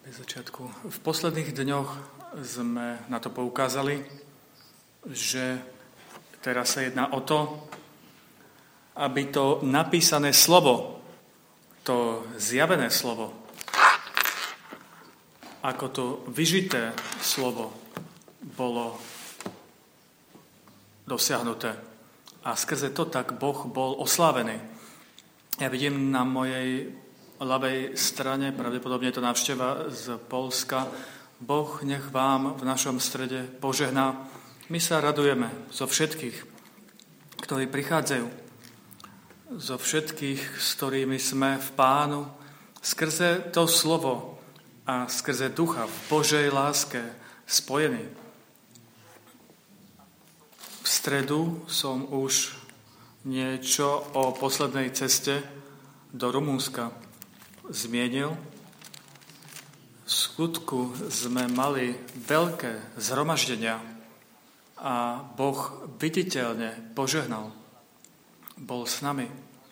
začiatku. V posledných dňoch sme na to poukázali, že teraz sa jedná o to, aby to napísané slovo, to zjavené slovo, ako to vyžité slovo bolo dosiahnuté. A skrze to tak Boh bol oslávený. Ja vidím na mojej ľavej strane, pravdepodobne je to návšteva z Poľska. Boh nech vám v našom strede požehná. My sa radujeme zo všetkých, ktorí prichádzajú, zo všetkých, s ktorými sme v Pánu, skrze to slovo a skrze ducha v Božej láske spojení. V stredu som už niečo o poslednej ceste do Rumunska zmienil. V skutku sme mali veľké zhromaždenia a Boh viditeľne požehnal. Bol s nami.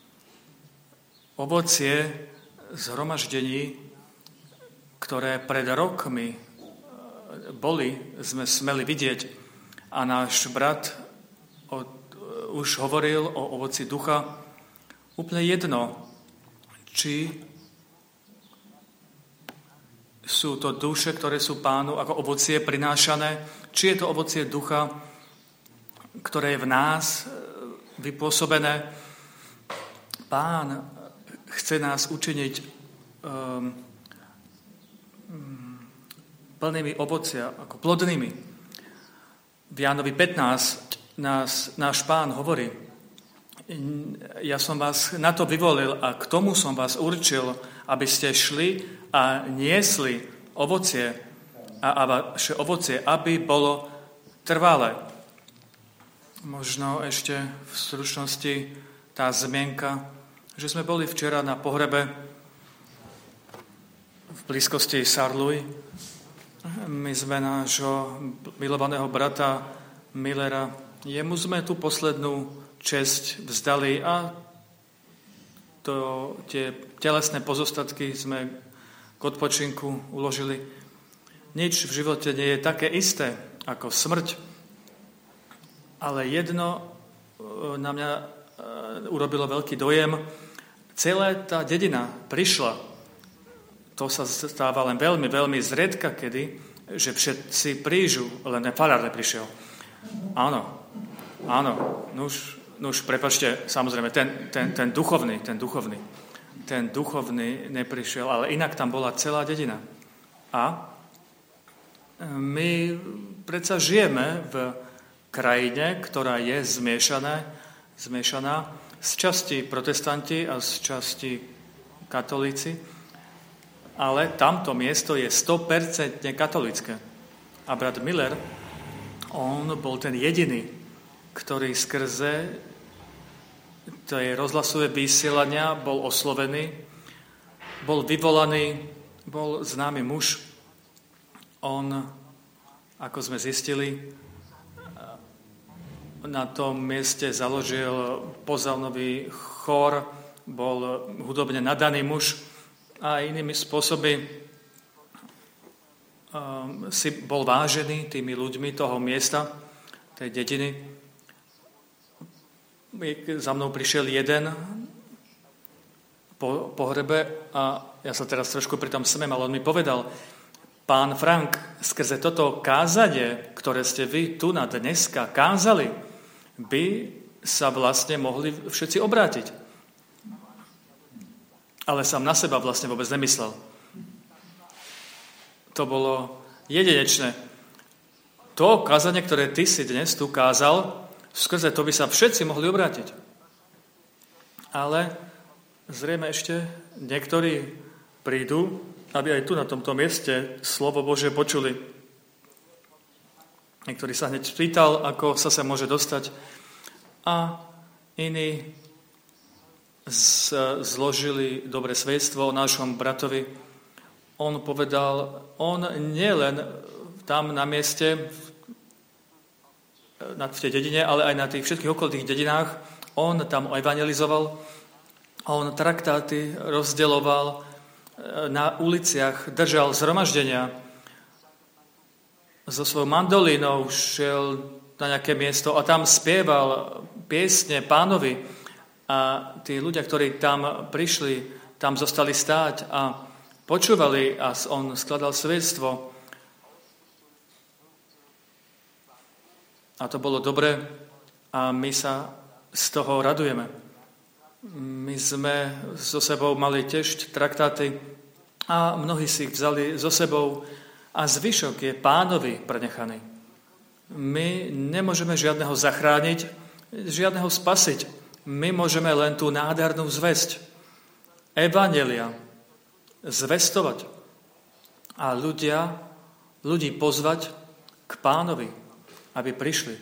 Ovocie zhromaždení, ktoré pred rokmi boli, sme smeli vidieť a náš brat už hovoril o ovoci ducha. Úplne jedno, či sú to duše, ktoré sú Pánu ako ovocie prinášané, či je to ovocie ducha, ktoré je v nás vypôsobené. Pán chce nás učiniť plnými ovocia, ako plodnými. V Jánovi 15 náš Pán hovorí: ja som vás na to vyvolil a k tomu som vás určil, aby ste šli a niesli ovocie a vaše ovocie, aby bolo trvalé. Možno ešte v stručnosti tá zmienka, že sme boli včera na pohrebe v blízkosti Sarluj. My sme nášho milovaného brata Millera, jemu sme tú poslednú česť vzdali a tie telesné pozostatky sme k odpočinku uložili. Nič v živote nie je také isté ako smrť, ale jedno na mňa urobilo veľký dojem. Celá tá dedina prišla. To sa stáva len veľmi, veľmi zriedka kedy, že všetci prížu, len farár neprišiel. Áno, nuž, prepáčte, samozrejme, ten duchovný neprišiel, ale inak tam bola celá dedina. A my predsa žijeme v krajine, ktorá je zmiešaná, z časti protestanti a z časti katolíci, ale tamto miesto je 100% katolické. A brat Miller, on bol ten jediný, ktorý skrze tie rozhlasové vysielania bol oslovený, bol vyvolaný, bol známy muž. On, ako sme zistili, na tom mieste založil pozavnový chór, bol hudobne nadaný muž a inými spôsoby si bol vážený tými ľuďmi toho miesta, tej dediny. Za mnou prišiel jeden po pohrebe a ja sa teraz trošku pri tom smiem, ale on mi povedal: pán Frank, skrze toto kázanie, ktoré ste vy tu na dneska kázali, by sa vlastne mohli všetci obrátiť. Ale sám na seba vlastne vôbec nemyslel. To bolo jedinečné. To kázanie, ktoré ty si dnes tu kázal, skrze to by sa všetci mohli obrátiť. Ale zrejme ešte niektorí prídu, aby aj tu na tomto mieste slovo Božie počuli. Niektorý sa hneď pýtal, ako sa môže dostať, a iní zložili dobre svedectvo o našom bratovi. On povedal, on nie len tam na mieste v tej dedine, ale aj na tých všetkých okolitých dedinách, on tam evangelizoval, on traktáty rozdeľoval, na uliciach držal zhromaždenia, so svojou mandolínou šiel na nejaké miesto a tam spieval piesne Pánovi a tí ľudia, ktorí tam prišli, tam zostali stáť a počúvali a on skladal svedectvo. A to bolo dobre a my sa z toho radujeme. My sme so sebou mali tiež traktáty a mnohí si ich vzali so sebou a zvyšok je Pánovi prenechaný. My nemôžeme žiadneho zachrániť, žiadneho spasiť. My môžeme len tú nádhernú zvesť, evanjelia, zvestovať a ľudí pozvať k Pánovi, aby prišli.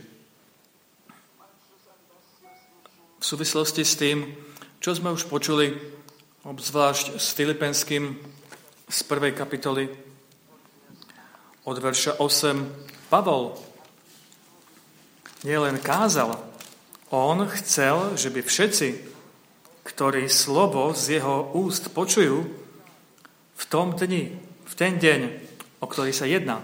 V súvislosti s tým, čo sme už počuli, obzvlášť s Filipenským z 1. kapitoly, od verša 8, Pavol nielen kázal, on chcel, že by všetci, ktorí slovo z jeho úst počujú, v tom dni, v ten deň, o ktorý sa jedná.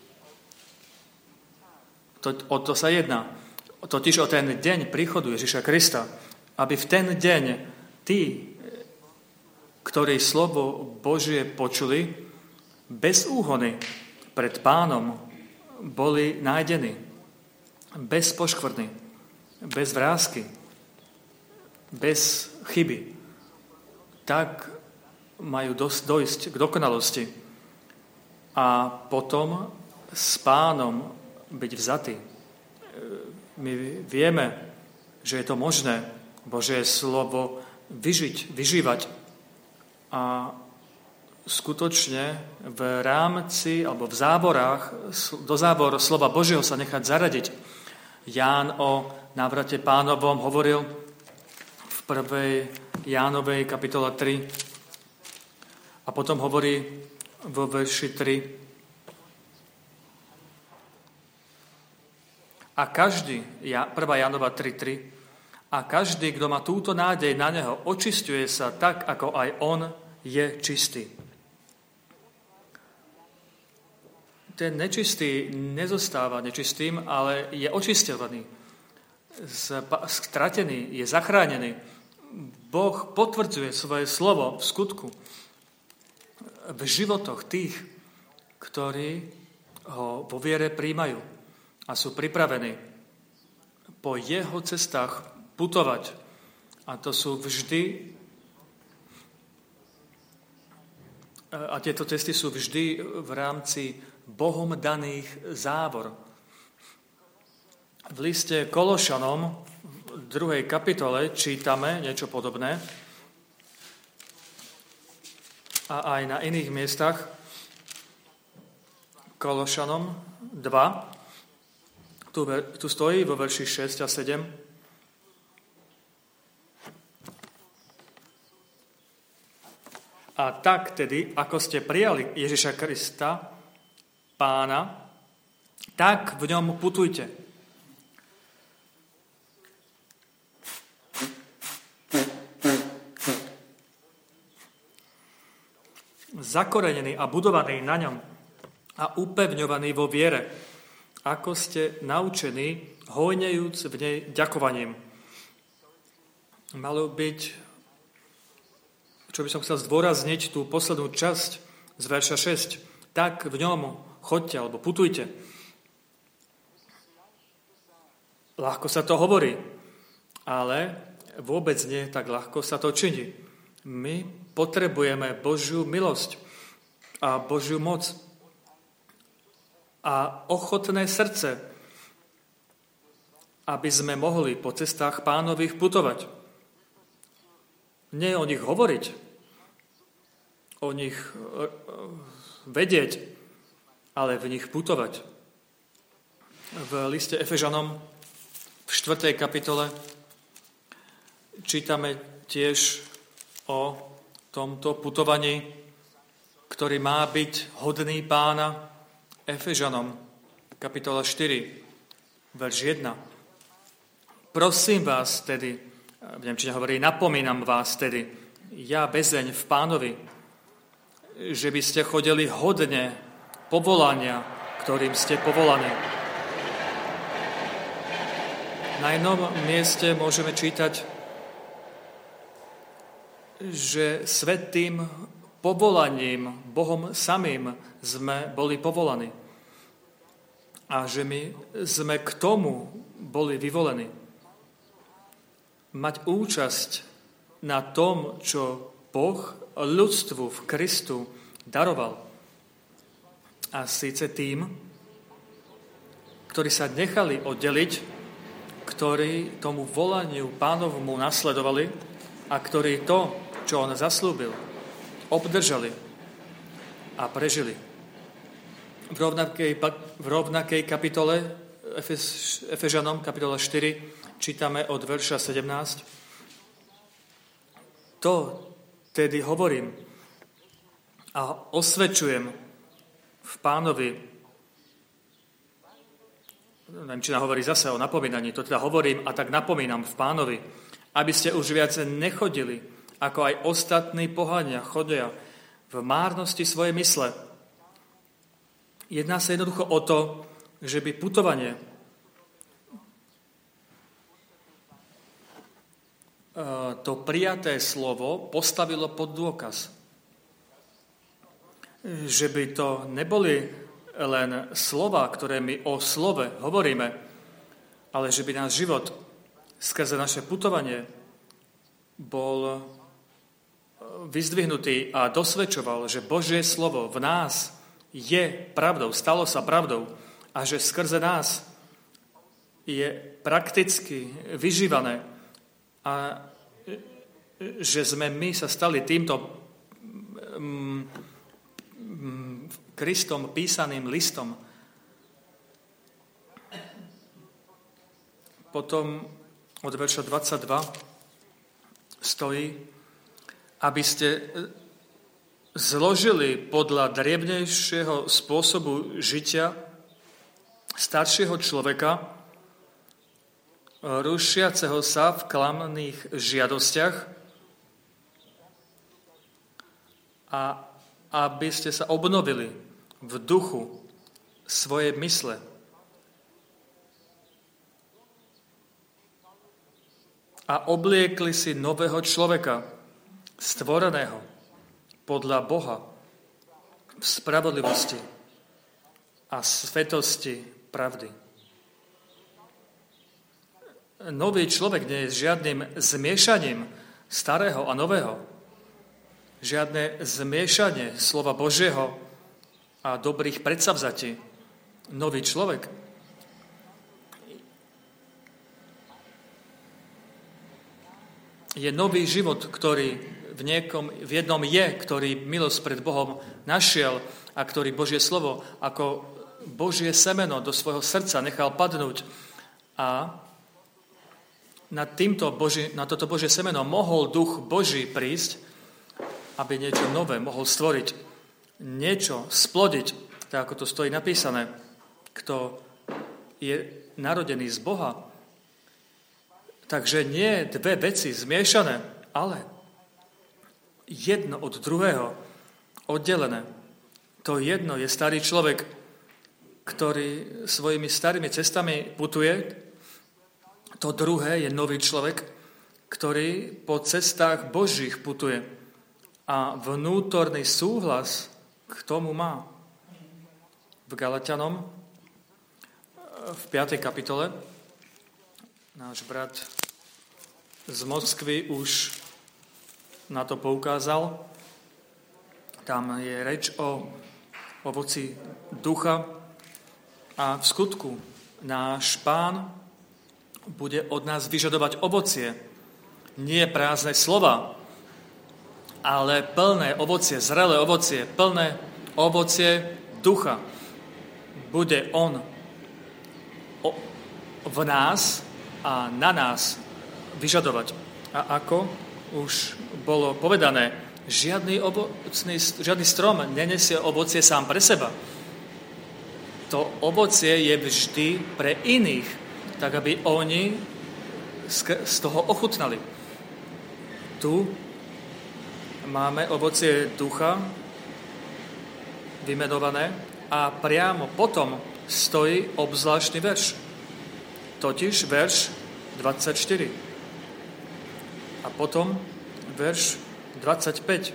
O to sa jedná. Totiž o ten deň príchodu Ježiša Krista, aby v ten deň tí, ktorí slovo Božie počuli, bez úhony pred Pánom boli nájdení, bez poškvrny, bez vrásky, bez chyby. Tak majú dojsť k dokonalosti a potom s Pánom byť vzatí. My vieme, že je to možné Božie slovo vyžívať a skutočne v rámci alebo v závorách, do závor slova Božieho sa nechať zaradiť. Ján o návrate Pánovom hovoril v 1. Jánovej kapitole 3 a potom hovorí vo verši 3 a každý, 1. Jánova 3.3 a každý, kto má túto nádej na neho, očisťuje sa tak, ako aj on je čistý. Ten nečistý nezostáva nečistým, ale je očisťovaný, stratený, je zachránený. Boh potvrdzuje svoje slovo v skutku, v životoch tých, ktorí ho vo viere príjmajú a sú pripravení po jeho cestách putovať. A to sú vždy a tieto cesty sú vždy v rámci Bohom daných závor. V liste Kološanom v 2. kapitole čítame niečo podobné a aj na iných miestach. Kološanom 2, tu stojí vo verši 6 a 7. A tak tedy, ako ste prijali Ježiša Krista, Pána, tak v ňom putujte. Zakorenený a budovaný na ňom a upevňovaný vo viere, ako ste naučení, hojnejúc v nej ďakovaním. Malo byť, čo by som chcel zdôrazniť, tú poslednú časť z verša 6. Tak v ňom choďte alebo putujte. Ľahko sa to hovorí, ale vôbec nie tak ľahko sa to činí. My potrebujeme Božiu milosť a Božiu moc a ochotné srdce, aby sme mohli po cestách Pánových putovať. Nie o nich hovoriť, o nich vedieť, ale v nich putovať. V liste Efežanom v 4. kapitole čítame tiež o tomto putovaní, ktorý má byť hodný Pána. Efežanom, kapitola 4, verš 1. Prosím vás tedy, v nemčine hovorí, napomínam vás tedy, ja bezeň v Pánovi, že by ste chodili hodne povolania, ktorým ste povolaní. Na jednom mieste môžeme čítať, že svätým povolaním, Bohom samým sme boli povolaní. A že my sme k tomu boli vyvolení. Mať účasť na tom, čo Boh ľudstvu v Kristu daroval. A síce tým, ktorí sa nechali oddeliť, ktorí tomu volaniu Pánovmu nasledovali a ktorí to, čo on zaslúbil, obdržali a prežili. V rovnakej kapitole Efežanom, kapitola 4, čítame od verša 17. To tedy hovorím a osvedčujem v Pánovi. Nemčina hovorí zase o napomínaní, to teda hovorím a tak napomínam v Pánovi, aby ste už viac nechodili, ako aj ostatní pohania chodia v márnosti svojej mysle. Jedná sa jednoducho o to, že by putovanie to prijaté slovo postavilo pod dôkaz. Že by to neboli len slova, ktoré my o slove hovoríme, ale že by náš život skrze naše putovanie bol vyzdvihnutý a dosvedčoval, že Božie slovo v nás je pravdou, stalo sa pravdou a že skrze nás je prakticky vyžívané a že sme my sa stali týmto Kristom písaným listom. Potom od verša 22 stojí, aby ste zložili podľa driebnejšieho spôsobu žitia staršieho človeka, rušiaceho sa v klamných žiadostiach a aby ste sa obnovili v duchu svojej mysle. A obliekli si nového človeka, stvoreného podľa Boha v spravodlivosti a svetosti pravdy. Nový človek nie je žiadnym zmiešaním starého a nového. Žiadne zmiešanie slova Božieho a dobrých predsavzatí. Nový človek je nový život, ktorý v jednom je, ktorý milosť pred Bohom našiel a ktorý Božie slovo ako Božie semeno do svojho srdca nechal padnúť a na toto Božie semeno mohol duch Boží prísť, aby niečo nové mohol stvoriť, niečo splodiť, tak ako to stojí napísané. Kto je narodený z Boha, takže nie dve veci zmiešané, ale jedno od druhého oddelené. To jedno je starý človek, ktorý svojimi starými cestami putuje. To druhé je nový človek, ktorý po cestách Božích putuje a vnútorný súhlas k tomu má. V Galatianom v 5. kapitole náš brat z Moskvy už na to poukázal. Tam je reč o ovoci ducha a v skutku náš Pán bude od nás vyžadovať ovocie. Nie prázdne slova, ale plné ovocie, zrelé ovocie, plné ovocie ducha. Bude on v nás a na nás vyžadovať. A ako už bolo povedané, žiadny strom nenesie ovocie sám pre seba. To ovocie je vždy pre iných, tak aby oni z toho ochutnali. Tu máme ovocie ducha vymenované a priamo potom stojí obzvláštny verš. Totiž verš 24. A potom verš 25.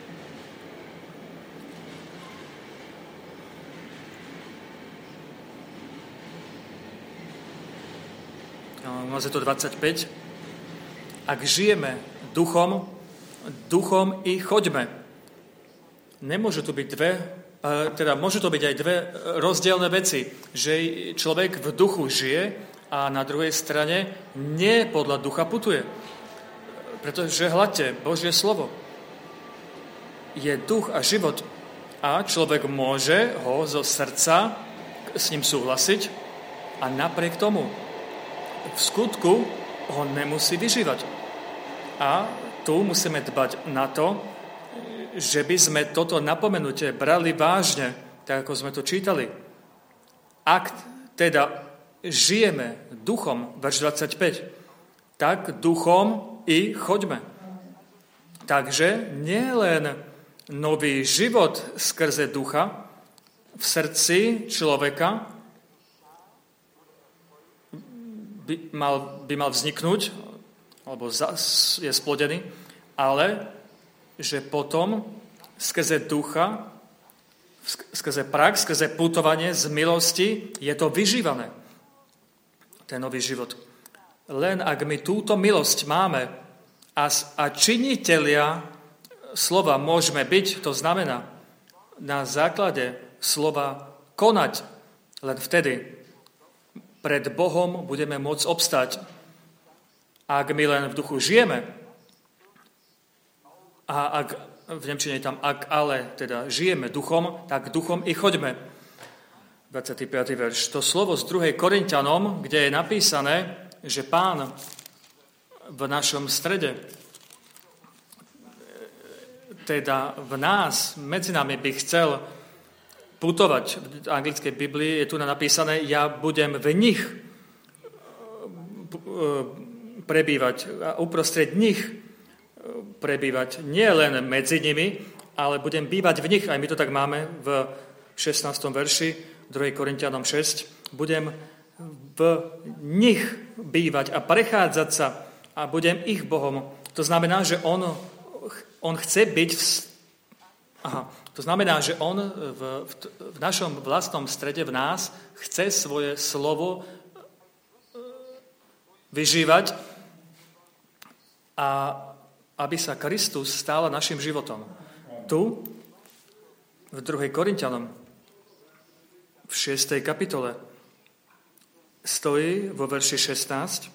U nás je to 25. Ak žijeme duchom, duchom i choďme. Nemôže tu byť môžu to byť aj dve rozdielne veci, že človek v duchu žije a na druhej strane nie podľa ducha putuje. Pretože hľadte, Božie slovo je duch a život a človek môže ho zo srdca s ním súhlasiť a napriek tomu v skutku ho nemusí vyžívať. A tu musíme dbať na to, že by sme toto napomenutie brali vážne, tak ako sme to čítali. Ak teda žijeme duchom, verš 25, tak duchom i choďme. Takže nie len nový život skrze ducha v srdci človeka by mal vzniknúť, alebo je splodený, ale že potom skrze ducha, skrze prax, skrze putovanie z milosti je to vyžívané. Ten nový život. Len ak my túto milosť máme a činitelia slova môžeme byť, to znamená na základe slova konať, len vtedy pred Bohom budeme môcť obstať. Ak my len v duchu žijeme, a ak v nemčine je tam ak ale, teda žijeme duchom, tak duchom i choďme. 25. verš. To slovo z 2. Korinťanom, kde je napísané, že Pán v našom strede, teda v nás, medzi nami by chcel putovať. V anglickej Biblii je tu napísané, ja budem v nich prebývať a uprostred nich prebývať nie len medzi nimi, ale budem bývať v nich, aj my to tak máme v 16. verši 2. Korinťanom 6, budem v nich bývať a prechádzať sa a budem ich Bohom. To znamená, že on chce byť to znamená, že on v našom vlastnom strede v nás chce svoje slovo vyžívať a aby sa Kristus stal našim životom. Tu, v 2. Korinťanom, v 6. kapitole, stojí vo verši 16,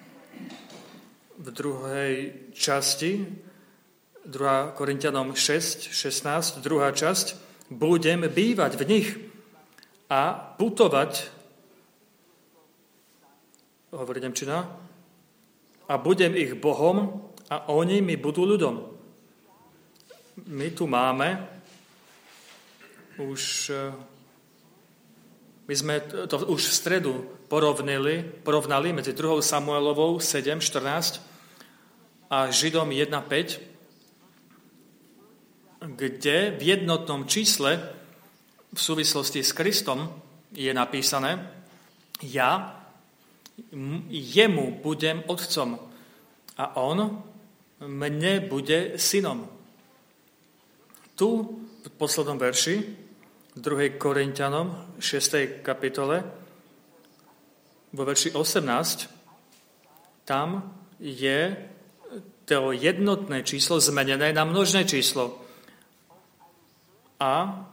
v druhej časti, 2. Korinťanom 6, 16, druhá časť, budem bývať v nich a putovať, hovorí nemčina, a budem ich Bohom, a oni mi budú ľudom. My tu máme my sme to už v stredu porovnali medzi 2. Samuelovou 7.14 a Židom 1.5, kde v jednotnom čísle v súvislosti s Kristom je napísané, ja jemu budem otcom a on mne bude synom. Tu v poslednom verši 2. Korinťanom 6. kapitole vo verši 18 tam je to jednotné číslo zmenené na množné číslo. A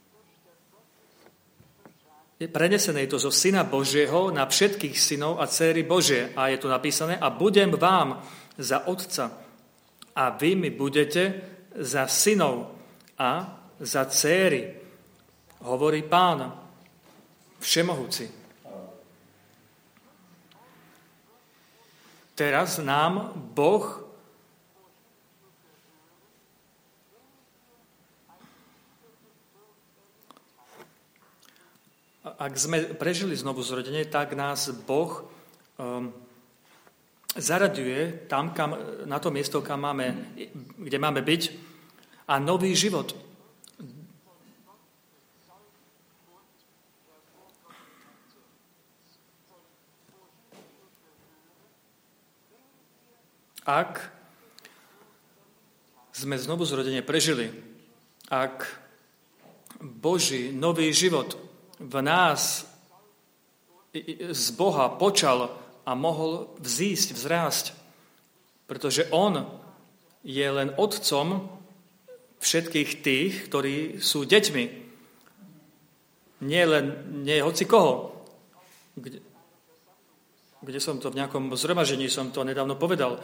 je prenesené to zo Syna Božieho na všetkých synov a dcéry Božie. A je tu napísané, a budem vám za otca a vy mi budete za synov a za dcéry, hovorí Pán Všemohúci. Teraz nám Boh ak sme prežili znovu zrodenie, tak nás Boh zaraďuje tam, na to miesto, kde máme byť, a nový život Ak sme znovu zrodenie prežili, ak Boží nový život v nás z Boha počal a mohol vzísť, vzrásť, pretože on je len otcom všetkých tých, ktorí sú deťmi. Nie hoci koho. Kde som to v nejakom zhromaždení som to nedávno povedal.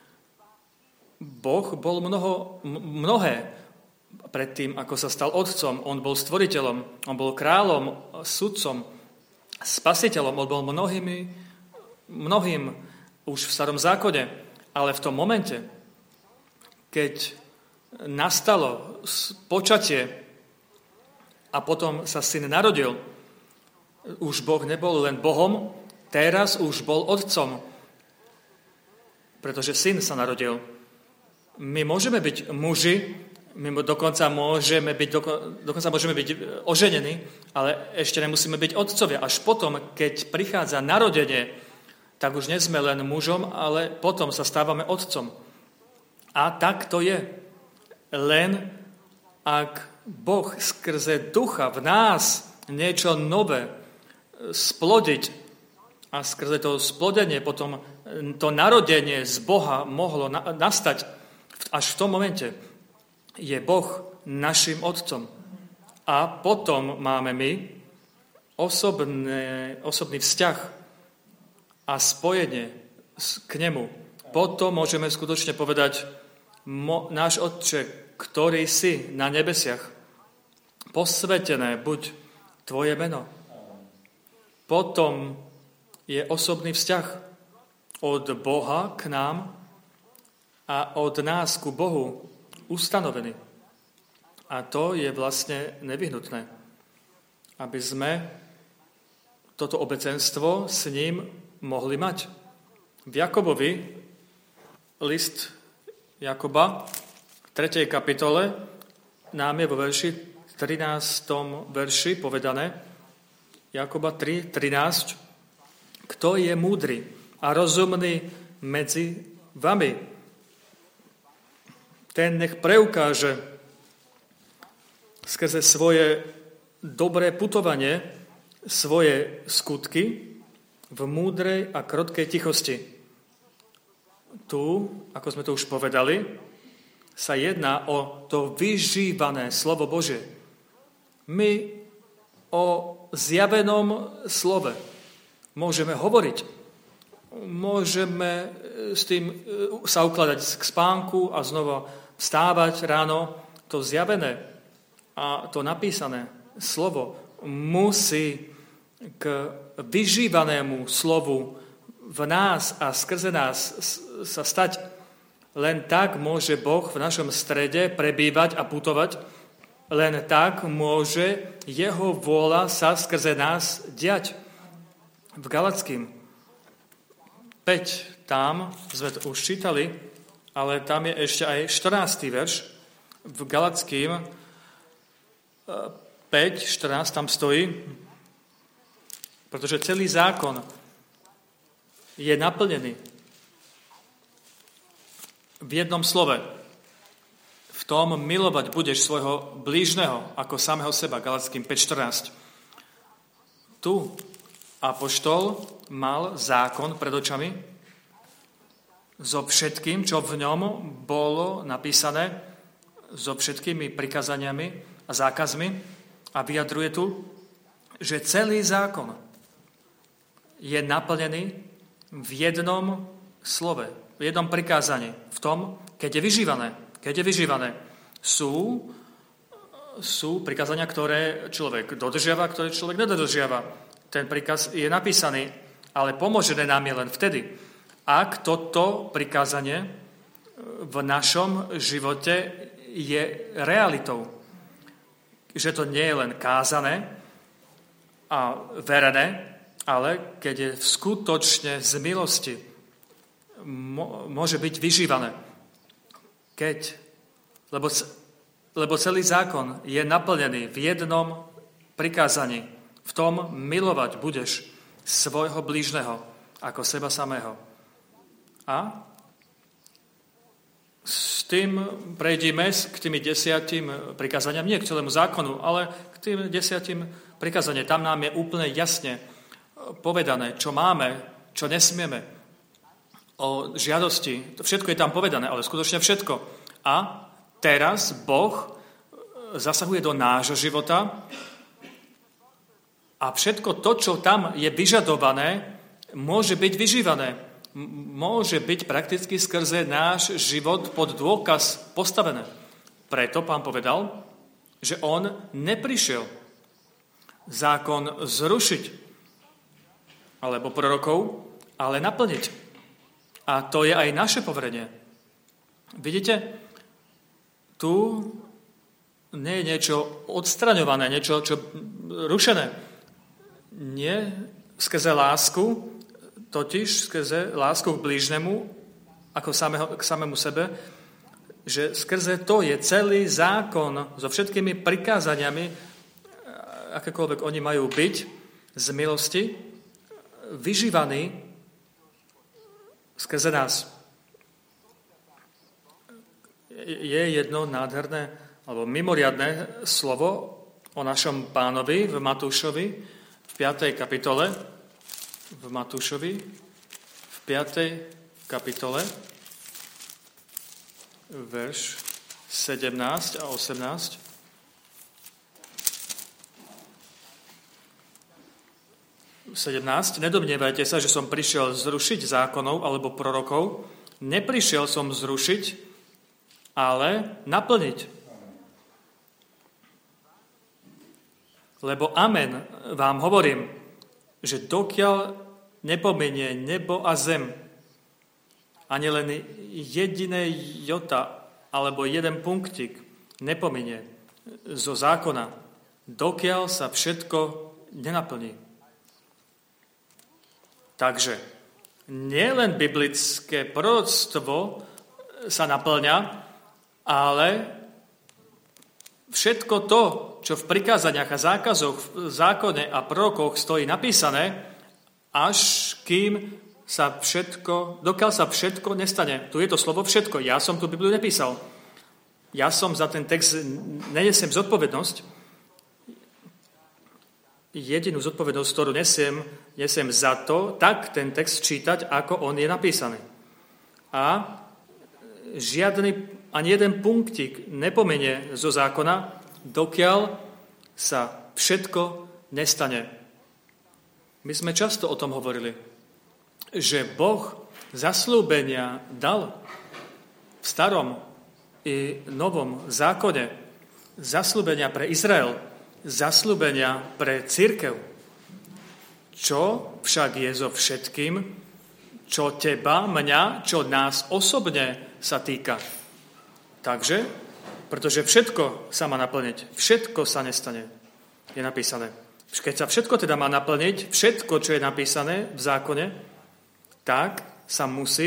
Boh bol mnohé predtým, ako sa stal otcom. On bol stvoriteľom, on bol kráľom, sudcom, spasiteľom, on bol mnohým už v starom zákone. Ale v tom momente, keď nastalo počatie a potom sa syn narodil, už Boh nebol len Bohom, teraz už bol otcom, pretože syn sa narodil. My môžeme byť muži, my dokonca môžeme byť oženení, ale ešte nemusíme byť otcovia. Až potom, keď prichádza narodenie, tak už nie sme len mužom, ale potom sa stávame otcom. A tak to je. Len ak Boh skrze ducha v nás niečo nové splodiť a skrze to splodenie potom to narodenie z Boha mohlo nastať, až v tom momente je Boh našim otcom. A potom máme my osobný vzťah a spojenie k nemu. Potom môžeme skutočne povedať, náš Otče, ktorý si na nebesiach, posvätené buď tvoje meno. Potom je osobný vzťah od Boha k nám a od nás ku Bohu ustanovený. A to je vlastne nevyhnutné, aby sme toto obecenstvo s ním mohli mať. V Jakobovi, list Jakoba, v 3. kapitole, nám je vo verši 13. verši povedané, Jakoba 3:13, kto je múdry a rozumný medzi vami, ten nech preukáže skrze svoje dobré putovanie svoje skutky v múdrej a krotkej tichosti. Tu, ako sme to už povedali, sa jedná o to vyžívané slovo Božie. My o zjavenom slove môžeme hovoriť. Môžeme s tým sa ukladať k spánku a znova vstávať ráno. To zjavené a to napísané slovo musí k vyžívanému slovu v nás a skrze nás sa stať. Len tak môže Boh v našom strede prebývať a putovať. Len tak môže jeho vôľa sa skrze nás diať. V Galackým 5, tam sme to už čítali, ale tam je ešte aj 14. verš. V Galackým 5:14 tam stojí, pretože celý zákon je naplnený v jednom slove. V tom milovať budeš svojho blížneho ako samého seba. Galackým 5:14. Tu apoštol mal zákon pred očami so všetkým, čo v ňom bolo napísané, so všetkými prikázaniami a zákazmi a vyjadruje tu, že celý zákon je naplnený v jednom slove, v jednom prikázaní, v tom, keď je vyžívané. Keď je vyžívané, sú prikázania, ktoré človek dodržiava, ktoré človek nedodržiava. Ten príkaz je napísaný, ale pomôžené nám je len vtedy, ak toto prikázanie v našom živote je realitou. Že to nie je len kázané a verené, ale keď je skutočne z milosti, môže byť vyžívané. Lebo celý zákon je naplnený v jednom prikázaní. V tom milovať budeš svojho blížneho ako seba samého. A S tým prejdime k tými 10 prikázaniam, nie k celému zákonu, ale k tým 10 prikázaniam. Tam nám je úplne jasne povedané, čo máme, čo nesmieme, o žiadosti. Všetko je tam povedané, ale skutočne všetko. A teraz Boh zasahuje do nášho života a všetko to, čo tam je vyžadované, môže byť vyžívané. Môže byť prakticky skrze náš život pod dôkaz postavené. Preto Pán povedal, že on neprišiel zákon zrušiť alebo prorokov, ale naplniť. A to je aj naše poverenie. Vidíte, tu nie je niečo odstraňované, niečo rušené. Nie skrze lásku, totiž skrze lásku k blížnemu, ako k samému sebe, že skrze to je celý zákon so všetkými prikázaniami, akékoľvek oni majú byť, z milosti, vyžívaný skrze nás. Je jedno nádherné alebo mimoriadne slovo o našom Pánovi v Matúšovi v 5. kapitole. V Matúšovi v 5. kapitole verš 17 a 18. Nedomnievajte sa, že som prišiel zrušiť zákonov alebo prorokov. Neprišiel som zrušiť, ale naplniť. Lebo amen vám hovorím, že dokiaľ nepomenie nebo a zem, ani len jediné jota alebo jeden punktik nepomenie zo zákona, dokiaľ sa všetko nenaplní. Takže nielen biblické proroctvo sa naplňa, ale všetko to, čo v prikázaniach a zákazoch, v zákone a prorokoch stojí napísané, až kým sa všetko, dokiaľ sa všetko nestane. Tu je to slovo všetko. Ja som tú Bibliu nepísal. Ja som za ten text nenesiem zodpovednosť. Jedinú zodpovednosť, ktorú nesiem za to, tak ten text čítať, ako on je napísaný. A ani jeden punktik nepomenie zo zákona, dokiaľ sa všetko nestane. My sme často o tom hovorili, že Boh zasľúbenia dal v starom i novom zákone, zasľúbenia pre Izrael, zasľúbenia pre cirkev. Čo však je so všetkým, čo teba, mňa, čo nás osobne sa týka. Takže, pretože všetko sa má naplniť, všetko sa nestane, je napísané. Keď sa všetko teda má naplniť, všetko, čo je napísané v zákone, tak sa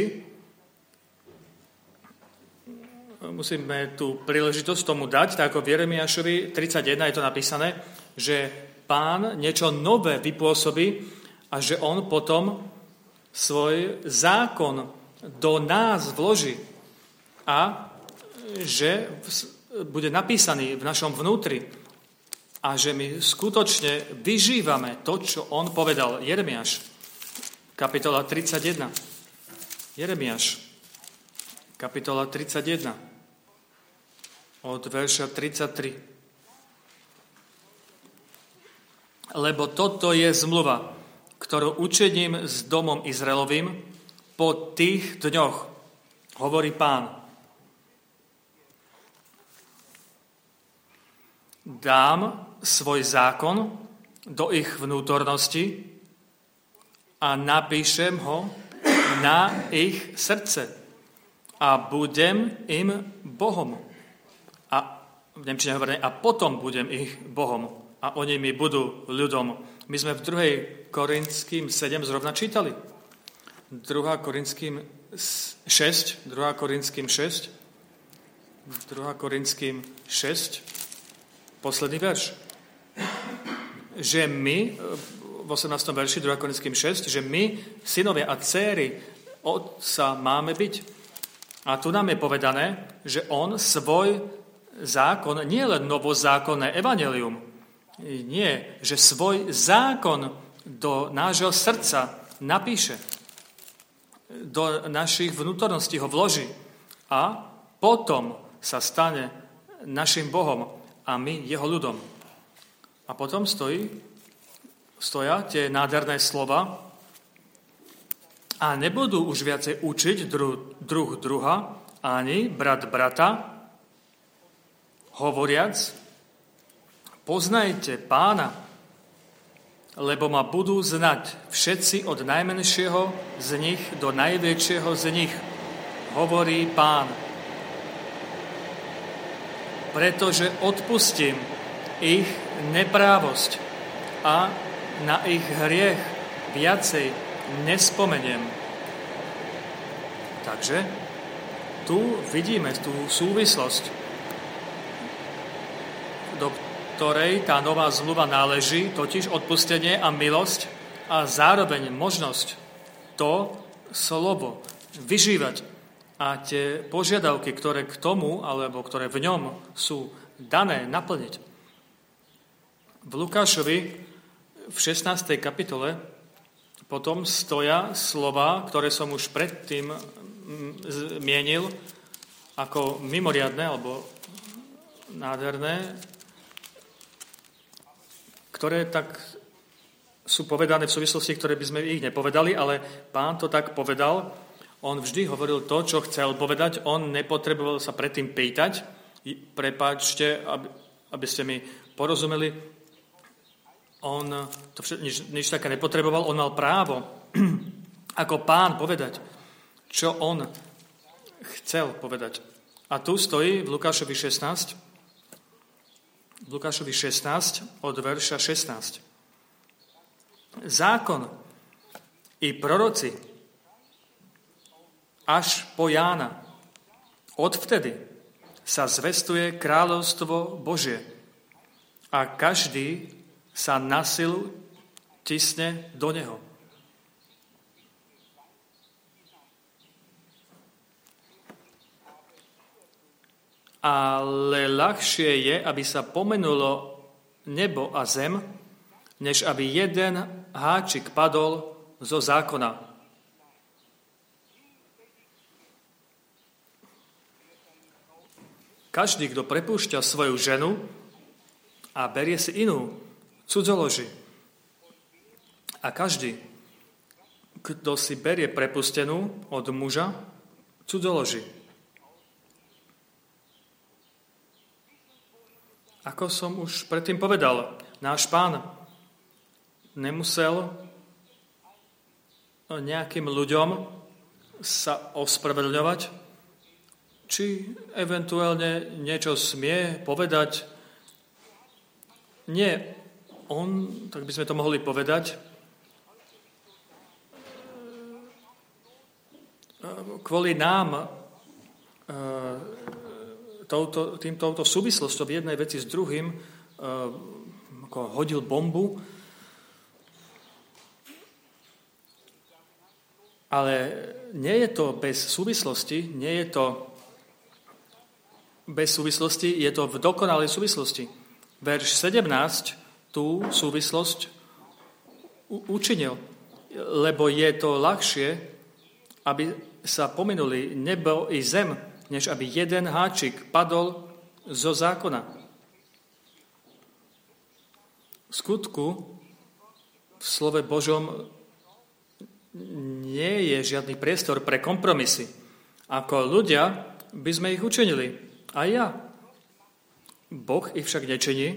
musíme tú príležitosť tomu dať, tak ako v Jeremiášovi 31 je to napísané, že Pán niečo nové vypôsobí a že on potom svoj zákon do nás vloží a že bude napísaný v našom vnútri a že my skutočne vyžívame to, čo on povedal. Jeremiáš, kapitola 31. Jeremiáš, kapitola 31, od verša 33. Lebo toto je zmluva, ktorú učením s domom Izraelovým po tých dňoch, hovorí Pán. Dám svoj zákon do ich vnútornosti a napíšem ho na ich srdce a budem im Bohom. A v nemčine hovorí, a potom budem ich Bohom a oni mi budú ľudom. My sme v 2. Korinským 7 zrovna čítali. 2. Korinským 6, posledný verš. Že my, v 18. verši 2. Korinským 6, že my, synovia a dcéry otca máme byť. A tu nám je povedané, že on svoj zákon, nie len novozákonné evanjelium, nie, že svoj zákon do nášho srdca napíše, do našich vnútorností ho vloží a potom sa stane našim Bohom a my jeho ľudom. A potom stoja tie nádherné slova a nebudú už viacej učiť druh druha ani brat brata, hovoriac, poznajte Pána, lebo ma budú znať všetci od najmenšieho z nich do najväčšieho z nich, hovorí Pán. Pretože odpustím ich neprávosť a na ich hriech viacej nespomeniem. Takže tu vidíme tú súvislosť, do ktorej tá nová zmluva náleží, totiž odpustenie a milosť a zároveň možnosť to slovo vyžívať a tie požiadavky, ktoré k tomu, alebo ktoré v ňom sú dané, naplniť. V Lukášovi v 16. kapitole potom stoja slova, ktoré som už predtým mienil ako mimoriadne alebo nádherné, ktoré tak sú povedané v súvislosti, ktoré by sme ich nepovedali, ale Pán to tak povedal. On vždy hovoril to, čo chcel povedať. On nepotreboval sa predtým pýtať. Prepáčte, aby ste mi porozumeli. On to nič také nepotreboval. On mal právo ako Pán povedať, čo on chcel povedať. A tu stojí v Lukášovi 16, od verša 16. Zákon i proroci až po Jána. Odvtedy sa zvestuje kráľovstvo Božie a každý sa na silu tisne do neho. Ale ľahšie je, aby sa pomenulo nebo a zem, než aby jeden háčik padol zo zákona. Každý, kto prepúšťa svoju ženu a berie si inú, cudzoloží. A každý, kto si berie prepustenú od muža, cudzoloží. Ako som už predtým povedal, náš Pán nemusel nejakým ľuďom sa ospravedlňovať, či eventuálne niečo smie povedať. Nie, on, tak by sme to mohli povedať, kvôli nám touto súvislosťou jednej veci s druhým ako hodil bombu, ale nie je to bez súvislosti, je to v dokonalej súvislosti. Verš 17 tú súvislosť učinil, lebo je to ľahšie, aby sa pominuli nebo i zem, než aby jeden háčik padol zo zákona. V skutku v slove Božom nie je žiadny priestor pre kompromisy. Ako ľudia by sme ich učinili. A ja. Boh ich však nečiní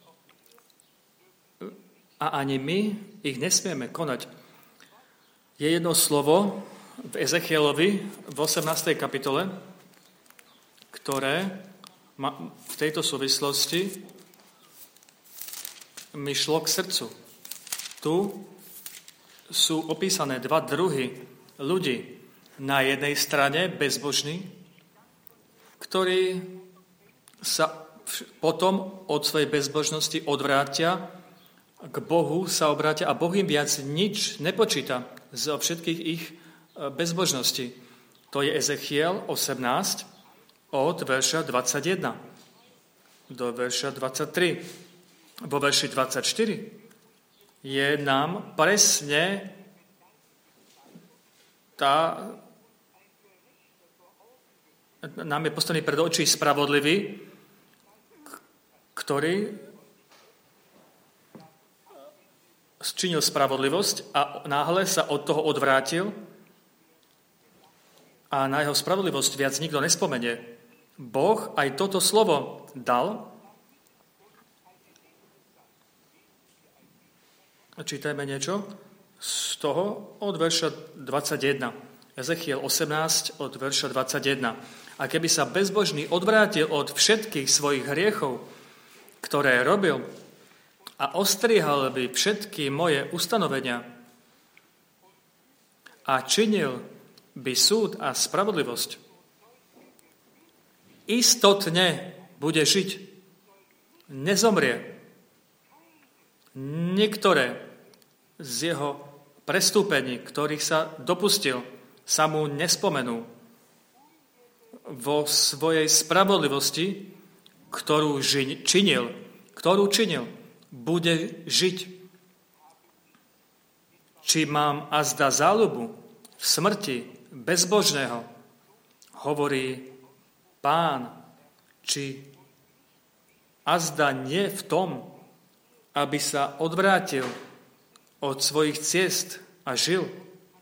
a ani my ich nesmieme konať. Je jedno slovo v Ezechielovi v 18. kapitole, ktoré v tejto súvislosti mi šlo k srdcu. Tu sú opísané dva druhy ľudí. Na jednej strane bezbožní, ktorí sa potom od svojej bezbožnosti odvrátia, k Bohu sa obrátia a Boh im viac nič nepočíta zo všetkých ich bezbožností. To je Ezechiel 18 od verša 21 do verša 23. Vo verši 24 je nám presne nám je postavený pred očí spravodlivý, ktorý zčinil spravodlivosť a náhle sa od toho odvrátil a na jeho spravodlivosť viac nikto nespomenie. Boh aj toto slovo dal. Čítajme niečo z toho od verša 21. Ezechiel 18 od verša 21. A keby sa bezbožný odvrátil od všetkých svojich hriechov, ktoré robil, a ostriehal by všetky moje ustanovenia a činil by súd a spravodlivosť, istotne bude žiť, nezomrie. Niektoré z jeho prestúpení, ktorých sa dopustil, sa mu nespomenú. Vo svojej spravodlivosti, ktorú činil, bude žiť. Či mám azda záľubu v smrti bezbožného, hovorí Pán, či azda nie v tom, aby sa odvrátil od svojich ciest a žil.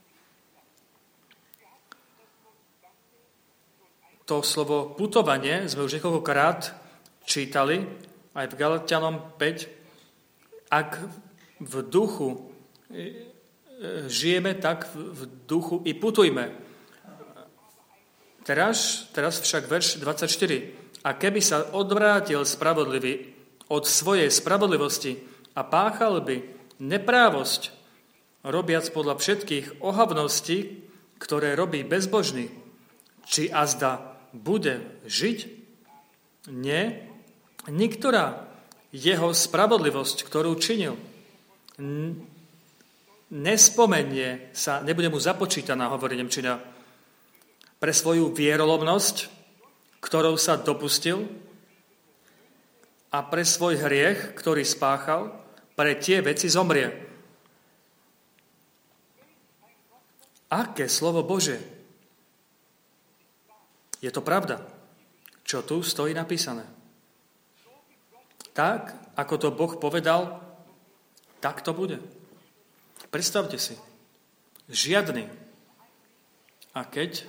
To slovo putovanie sme už niekoľkokrát čítali, aj v Galatianom 5. Ak v duchu žijeme, tak v duchu i putujme. Teraz však verš 24. A keby sa odvrátil spravodlivý od svojej spravodlivosti a páchal by neprávosť, robiac podľa všetkých ohavností, ktoré robí bezbožný, či azda bude žiť? Nie. Niektorá jeho spravodlivosť, ktorú činil, nespomenie sa, nebude mu započítaná, hovorí nemčina, pre svoju vierolomnosť, ktorou sa dopustil, a pre svoj hriech, ktorý spáchal, pre tie veci zomrie. Aké slovo Božie? Je to pravda, čo tu stojí napísané. Tak, ako to Boh povedal, tak to bude. Predstavte si, žiadny. A keď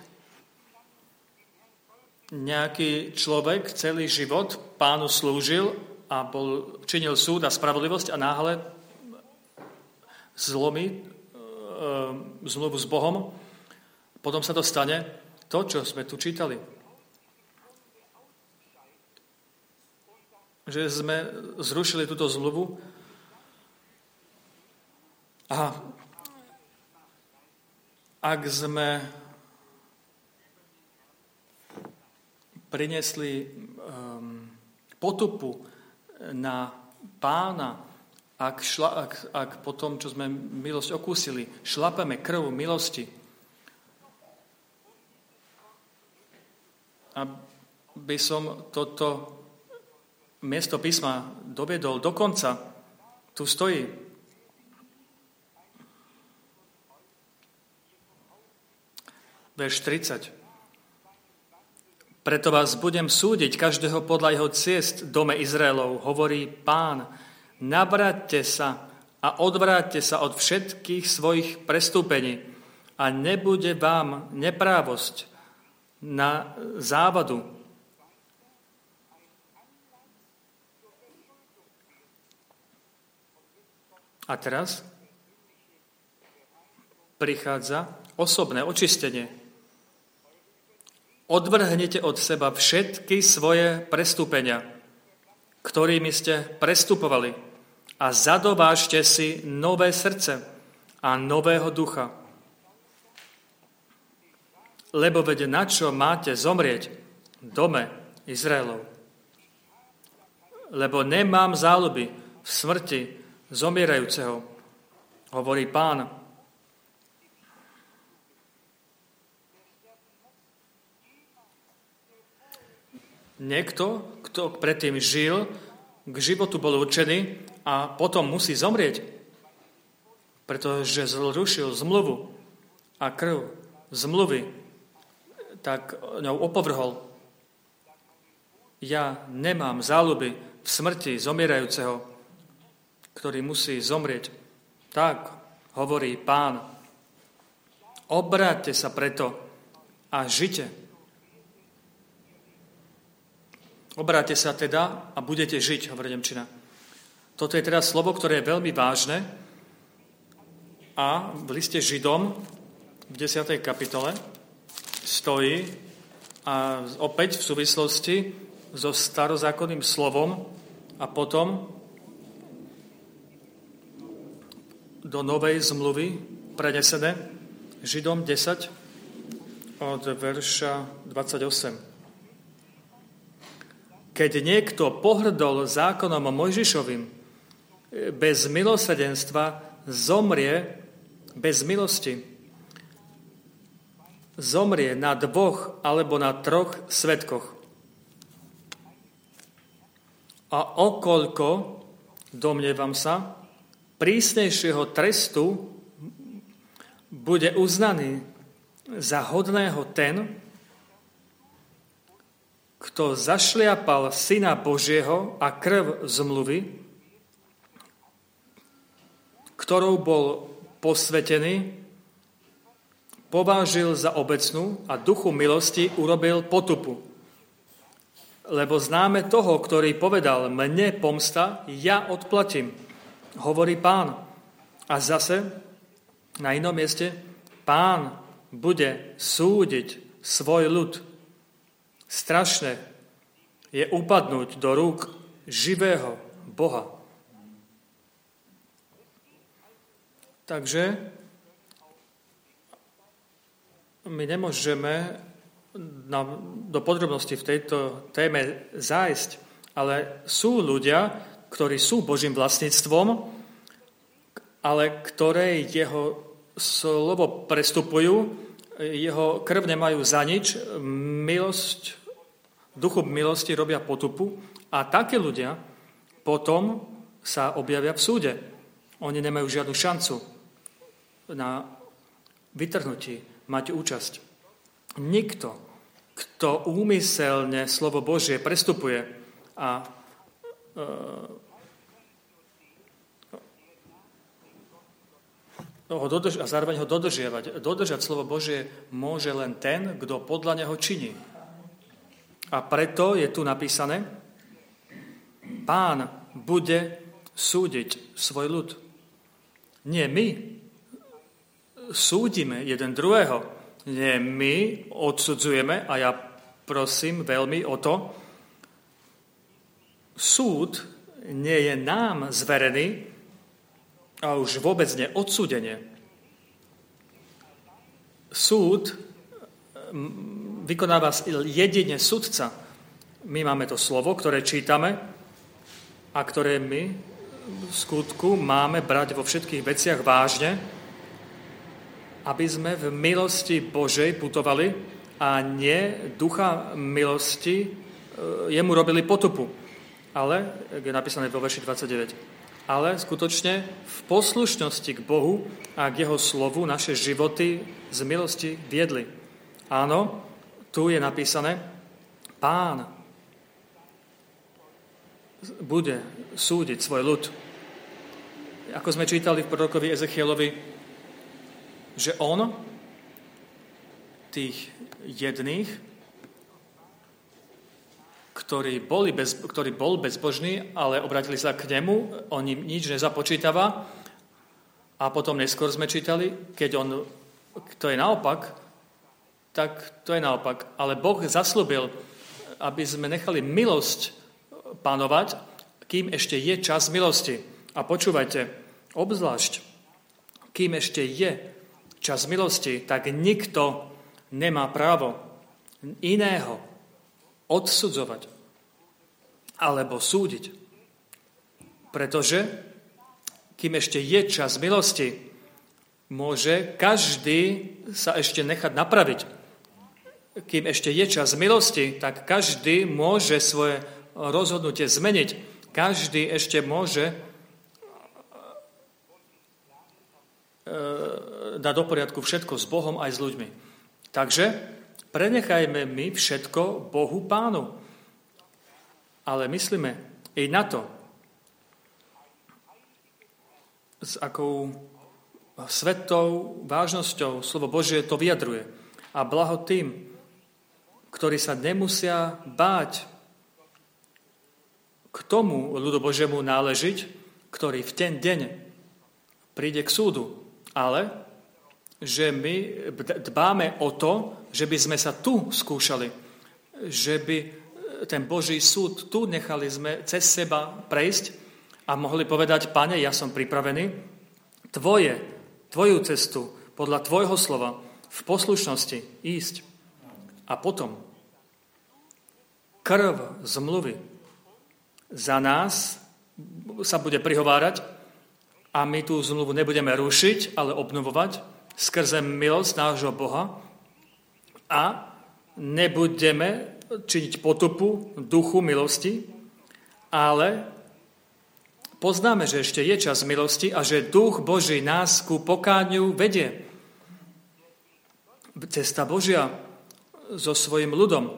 nejaký človek celý život Pánu slúžil a činil súd a spravodlivosť a náhle zlomí zmluvu s Bohom, potom sa to stane, to, čo sme tu čítali. Že sme zrušili túto zmluvu a ak sme priniesli potupu na Pána, ak potom, čo sme milosť okúsili, šlapeme krv milosti, aby som toto miesto písma doviedol do konca, tu stojí. Verš 30. Preto vás budem súdiť každého podľa jeho ciest, dome Izraelov, hovorí Pán. Navráťte sa a odvráťte sa od všetkých svojich prestúpení a nebude vám neprávosť na závadu. A teraz prichádza osobné očistenie. Odvrhnete od seba všetky svoje prestúpenia, ktorými ste prestupovali, a zadovážte si nové srdce a nového ducha. Lebo veď na čo máte zomrieť, dome Izraelov? Lebo nemám záľuby v smrti zomierajúceho, hovorí Pán. Niekto, kto predtým žil, k životu bol určený a potom musí zomrieť, pretože zrušil zmluvu a krv zmluvy, tak ňou opovrhol. Ja nemám záľuby v smrti zomierajúceho, ktorý musí zomrieť. Tak hovorí Pán. Obráťte sa preto a žite. Obráťte sa teda a budete žiť, hovorí nemčina. Toto je teda slovo, ktoré je veľmi vážne a v liste Židom v 10. kapitole stojí a opäť v súvislosti so starozákonným slovom a potom do novej zmluvy prenesené Židom 10 od verša 28. Keď niekto pohrdol zákonom Mojžišovým, bez milosrdenstva zomrie bez milosti. Zomrie na 2 alebo na 3 svedkoch. A okoľko, domnievam sa, prísnejšieho trestu bude uznaný za hodného ten, kto zašliapal Syna Božieho a krv zmluvy, ktorou bol posvetený, povážil za obecnú a duchu milosti urobil potupu. Lebo známe toho, ktorý povedal, mne pomsta, ja odplatím, hovorí Pán. A zase na inom mieste, Pán bude súdiť svoj ľud. Strašné je upadnúť do rúk živého Boha. Takže my nemôžeme do podrobností v tejto téme zájsť, ale sú ľudia, ktorí sú Božím vlastníctvom, ale ktoré jeho slovo prestupujú, jeho krv nemajú za nič, milosť, duchu milosti robia potupu a také ľudia potom sa objavia v súde. Oni nemajú žiadnu šancu na vytrhnutí, mať účasť. Nikto, kto úmyselne slovo Božie prestupuje a zároveň ho dodržiavať. Dodržať slovo Božie môže len ten, kto podľa neho činí. A preto je tu napísané, Pán bude súdiť svoj ľud. Nie my súdime jeden druhého. Nie my odsudzujeme, a ja prosím veľmi o to, súd nie je nám zverený, a už vôbec nie odsúdenie. Súd vykonáva jedine sudca. My máme to slovo, ktoré čítame a ktoré my v skutku máme brať vo všetkých veciach vážne, aby sme v milosti Božej putovali a nie ducha milosti jemu robili potupu. Ale, je napísané vo verši 29, ale skutočne v poslušnosti k Bohu a k jeho slovu naše životy z milosti viedli. Áno, tu je napísané, Pán bude súdiť svoj ľud. Ako sme čítali v prorokovi Ezechielovi, že on tých jedných, ktorý bol bezbožný, ale obratili sa k nemu, on im nič nezapočítava. A potom neskôr sme čítali, keď to je naopak, tak to je naopak. Ale Boh zasľúbil, aby sme nechali milosť panovať, kým ešte je čas milosti. A počúvajte, obzvlášť, kým ešte je čas milosti, tak nikto nemá právo iného odsudzovať alebo súdiť. Pretože, kým ešte je čas milosti, môže každý sa ešte nechať napraviť. kým ešte je čas milosti, tak každý môže svoje rozhodnutie zmeniť. Každý ešte môže dať do poriadku všetko s Bohom aj s ľuďmi. Takže prenechajme my všetko Bohu Pánu. Ale myslíme i na to, s akou svetou vážnosťou slovo Božie to vyjadruje. A blaho tým, ktorí sa nemusia báť k tomu ľudu Božiemu náležiť, ktorý v ten deň príde k súdu. Ale že my dbáme o to, že by sme sa tu skúšali, že by ten Boží súd tu nechali sme cez seba prejsť a mohli povedať, Pane, ja som pripravený tvoju cestu podľa tvojho slova v poslušnosti ísť. A potom krv zmluvy za nás sa bude prihovárať a my tú zmluvu nebudeme rušiť, ale obnovovať skrze milosť nášho Boha a nebudeme činiť potupu duchu milosti, ale poznáme, že ešte je čas milosti a že duch Boží nás ku pokániu vedie. Cesta Božia so svojím ľudom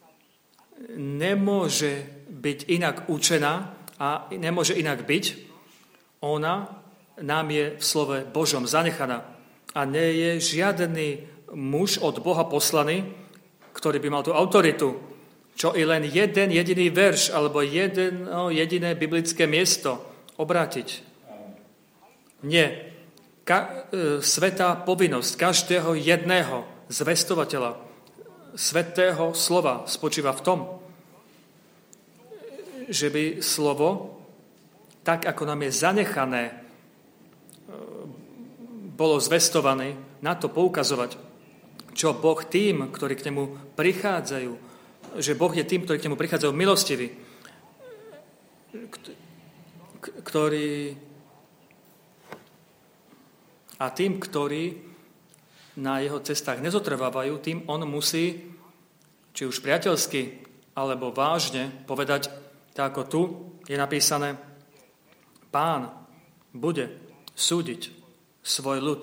nemôže byť inak učená a nemôže inak byť. Ona nám je v slove Božom zanechaná. A nie je žiadny muž od Boha poslaný, ktorý by mal tú autoritu, čo i len jeden jediný verš alebo jediné biblické miesto obrátiť. Nie. Svetá povinnosť každého jedného zvestovateľa svätého slova spočíva v tom, že by slovo, tak ako nám je zanechané, bolo zvestované, na to poukazovať, čo Boh tým, ktorí k nemu prichádzajú, že Boh je tým, ktorí k nemu prichádzajú milostiví, a tým, ktorí na jeho cestách nezotrvávajú, tým on musí, či už priateľsky, alebo vážne povedať, tak ako tu je napísané, Pán bude súdiť svoj ľud.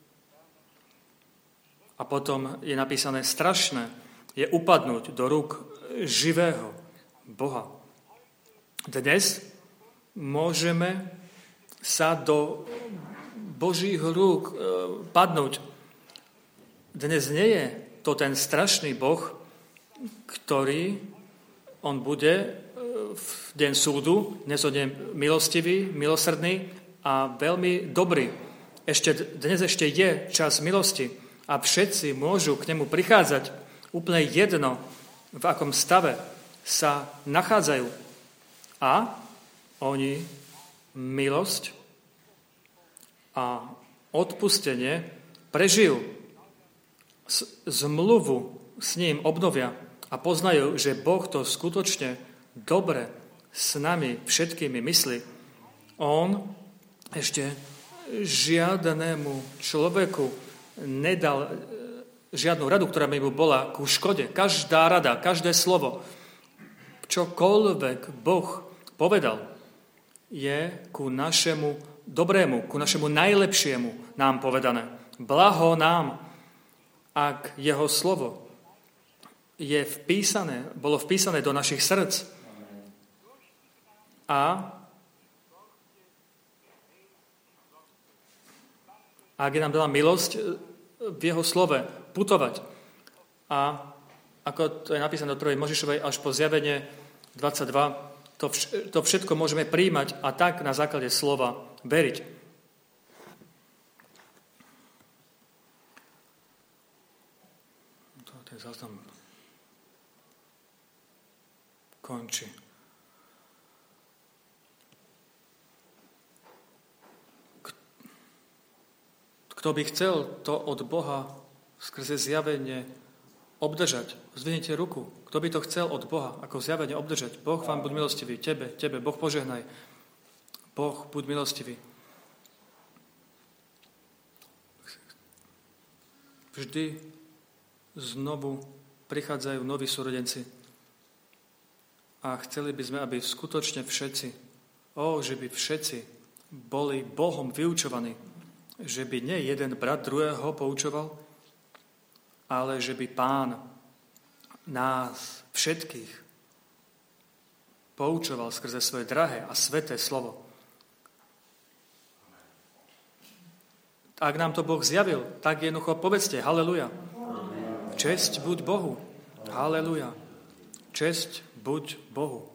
A potom je napísané, strašné je upadnúť do rúk živého Boha. Dnes môžeme sa do Božích rúk padnúť. Dnes nie je to ten strašný Boh, ktorý on bude v deň súdu, dnes on je milostivý, milosrdný a veľmi dobrý. Dnes ešte je čas milosti a všetci môžu k nemu prichádzať úplne jedno, v akom stave sa nachádzajú. A oni milosť a odpustenie prežijú. Zmluvu s ním obnovia a poznajú, že Boh to skutočne dobre s nami všetkými myslí. On ešte žiadnemu človeku nedal žiadnu radu, ktorá by mu bola ku škode. Každá rada, každé slovo, čokoľvek Boh povedal, je ku našemu dobrému, ku našemu najlepšiemu nám povedané. Blaho nám, ak jeho slovo bolo vpísané do našich srdc a ak je nám dala milosť v jeho slove putovať. A ako to je napísané od 1. Možišovej až po zjavenie 22, to všetko môžeme prijímať a tak na základe slova veriť. Ten záznam končí. Kto by chcel to od Boha skrze zjavenie obdržať, zdvihnite ruku. Kto by to chcel od Boha ako zjavenie obdržať? Boh vám buď milostivý, tebe, Boh požehnaj. Boh buď milostivý. Vždy znovu prichádzajú noví súrodenci a chceli by sme, aby skutočne všetci, že by všetci boli Bohom vyučovaní, že by nie jeden brat druhého poučoval, ale že by Pán nás všetkých poučoval skrze svoje drahé a sveté slovo. Ak nám to Boh zjavil, tak jednoducho povedzte haleluja. Česť buď Bohu. Haleluja. Česť buď Bohu.